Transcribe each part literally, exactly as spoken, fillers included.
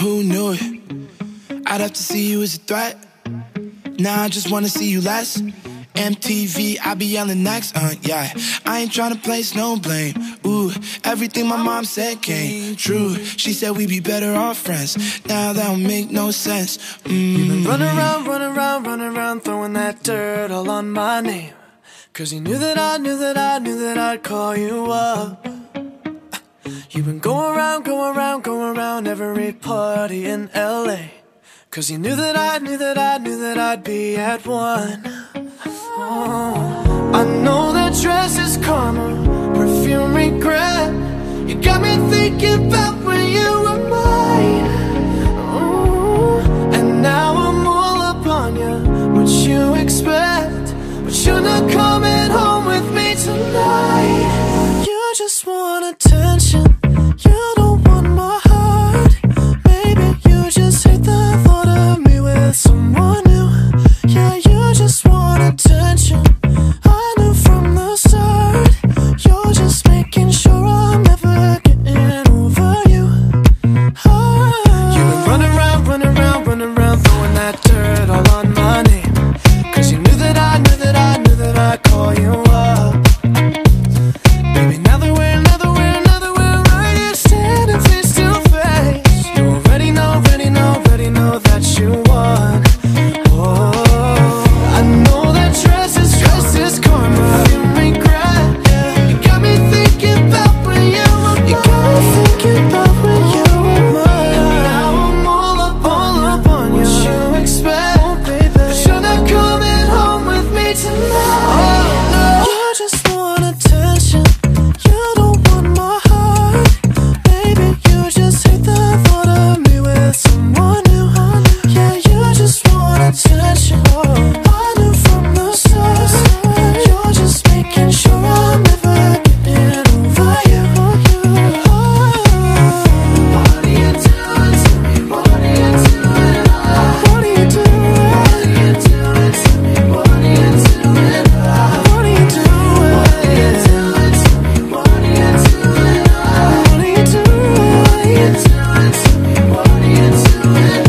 Who knew it? I'd have to see you as a threat. Now I just wanna see you less. M T V, I be yelling next, uh, yeah. I ain't tryna place no blame. Ooh, everything my mom said came true. She said we'd be better off friends. Now that don't make no sense. Mm. You've been running around, running around, running around, throwing that dirt all on my name. Cause you knew that I knew that I knew that I'd call you up. You've been going around, going around, going around every party in L A. Cause you knew that I knew that I knew that I'd be at one. Oh, I know that dress is karma, perfume regret. You got me thinking about when you were mine. Oh, and now I'm all up on you. What you expect? But you're not coming home with me tonight. You just want attention. You don't want my heart. Baby, you just hate the thought of me with someone new. Yeah, you just want attention. I knew from the start. You're just making sure I'm never getting over you. Oh. You've been running around, running around, running around, throwing that dirt all on my name. Cause you knew that I knew that I knew that I'd call you up. Baby, now that we're, now that we're, now that we're right here standing face to face, you already know, already know, already know that you won. Oh, I know that dress is, dress is karma, you regret. Yeah. You got me thinking about when you were mine. You got me thinking about when you were mine. And now I'm all up, all up on you. What you expect? Oh, baby, but you're not coming home with me tonight. Oh, no. You just want attention. You don't want my heart. Baby, you just hate the thought of me with someone new. Yeah, you just want attention. I knew from the start. You're just making sure I'm never getting over you. What are you doing to me? What are you doing? What are you doing? What are you doing to me? What are you doing? What are you doing? What are you doing to me? What are you doing? What are you doing? What are you doing to me? What are you doing?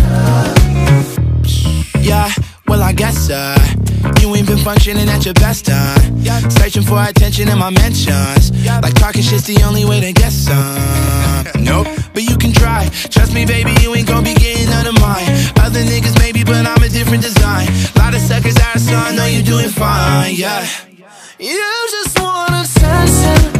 Yeah, well I guess uh you ain't been functioning at your best, huh? Searching for attention in my mentions. Like talking shit's the only way to get some. Nope, but you can try. Trust me, baby, you ain't gonna be getting none of mine. Other niggas maybe, but I'm a different design. Lot of suckers out, so I know you're doing fine, yeah. You just want attention.